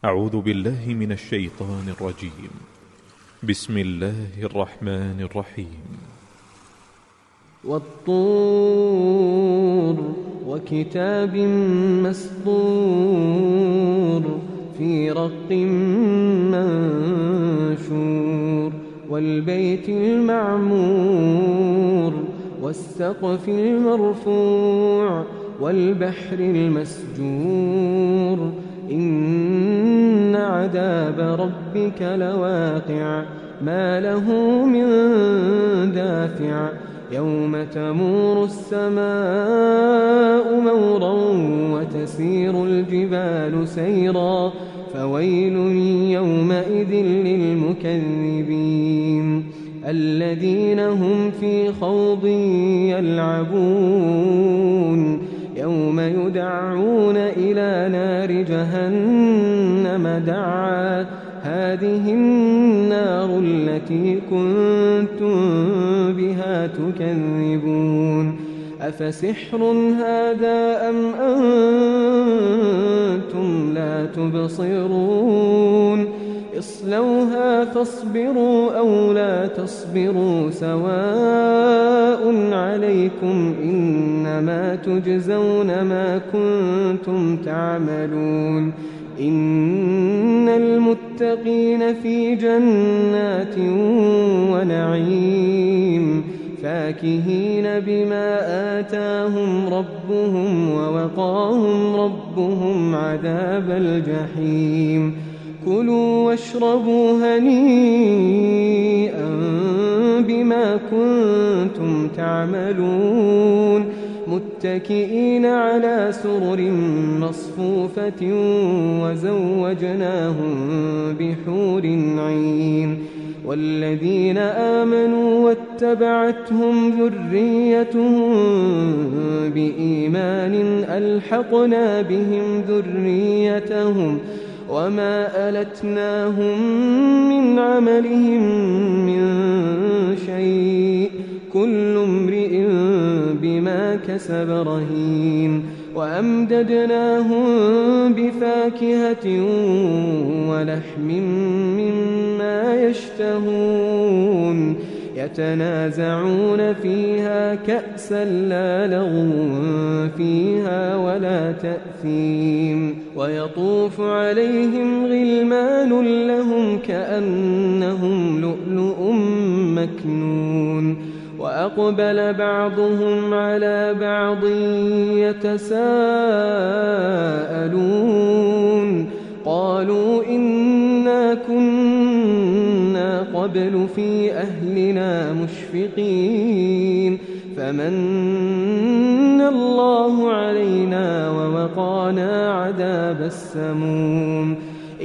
أعوذ بالله من الشيطان الرجيم. بسم الله الرحمن الرحيم. والطور وكتاب مسطور في رق منشور والبيت المعمور والسقف المرفوع والبحر المسجور إن عذاب ربك لواقع ما له من دافع يوم تمور السماء مورا وتسير الجبال سيرا فويل يومئذ للمكذبين الذين هم في خوض يلعبون يوم يدعون إلى نار جهنم دعا هذه النار التي كنتم بها تكذبون أفسحر هذا أم أنتم لا تبصرون اصلوها فاصبروا أو لا تصبروا سواء عليكم إنما تجزون ما كنتم تعملون إن المتقين في جنات ونعيم فاكهين بما آتاهم ربهم ووقاهم ربهم عذاب الجحيم كلوا واشربوا هنيئا بما كنتم تعملون متكئين على سرر مصفوفة وزوجناهم بحور عين والذين آمنوا واتبعتهم ذريتهم بإيمان ألحقنا بهم ذريتهم وما ألتناهم من عملهم من شيء كل امرئ بما كسب رهين وأمددناهم بفاكهة ولحم مما يشتهون يتنازعون فيها كأسا لا لغو فيها ولا تأثيم ويطوف عليهم غلمان لهم كأنهم لؤلؤ مكنون وأقبل بعضهم على بعض يتساءلون قالوا إنا كنا قبل في أهلنا مشفقين فمن الله علينا ووقانا عذاب السموم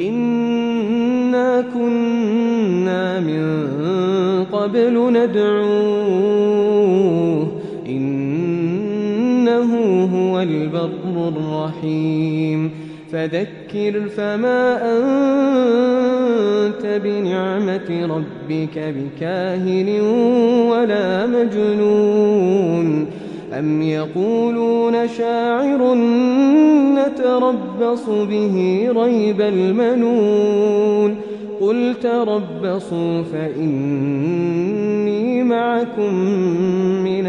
إنا كنا من قبل ندعوه إنه هو البر الرحيم فذكر فما أنت بنعمة ربك بكاهن ولا مجنون أم يقولون شاعر نتربص به ريب المنون قل تربصوا فإني معكم من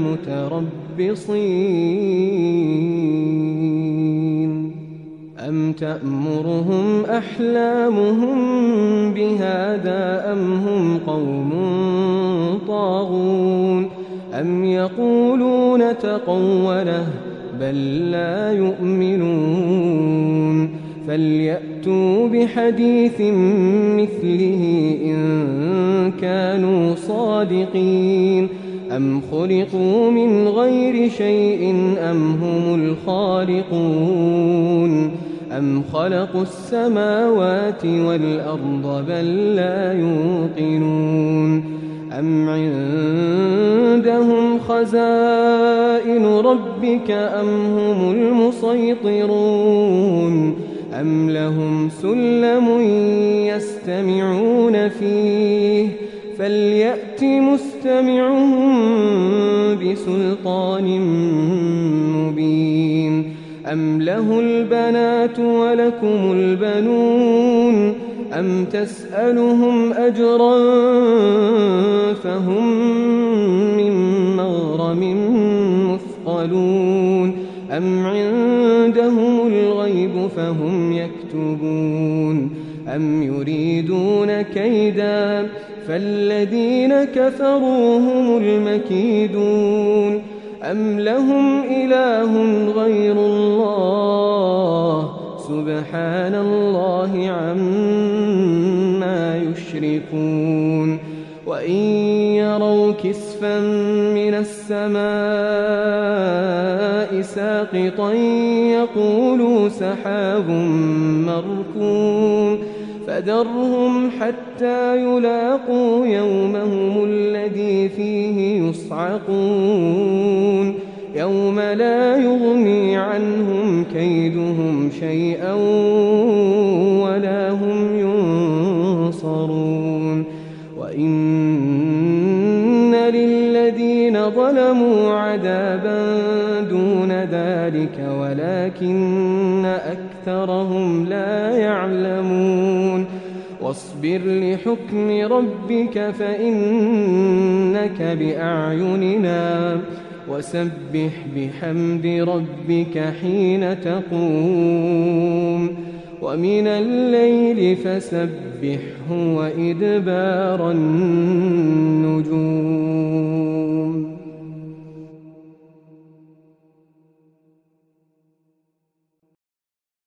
المتربصين أم تأمرهم أحلامهم بهذا أم هم قوم طاغون أم يقولون تقوله بل لا يؤمنون فليأتوا بحديث مثله إن كانوا صادقين أم خلقوا من غير شيء أم هم الخالقون أم خلقوا السماوات والأرض بل لا يوقنون أم عندهم خزائن ربك أم هم المسيطرون أم لهم سلم يستمعون فيه فليأت مستمعهم بسلطان مبين أم له البنات ولكم البنون أم تسألهم أجرا فهم من مغرم مثقلون أم عندهم الغيب فهم يكتبون أم يريدون كيدا فالذين كفروا هم المكيدون أم لهم إله غير الله سبحان الله عما يشركون وإن يروا كسفا من السماء ساقطا يقولوا سحاب مركوم فذرهم حتى يلاقوا يومهم الذي فيه يصعقون يوم لا يغني عنهم كيدهم شيئا ولا هم ينصرون وإن للذين ظلموا عذابا دون ذلك ولكن أكثرهم لا يعلمون واصبر لحكم ربك فإنك بأعيننا وسبح بحمد ربك حين تقوم ومن الليل فسبحه وإدبار النجوم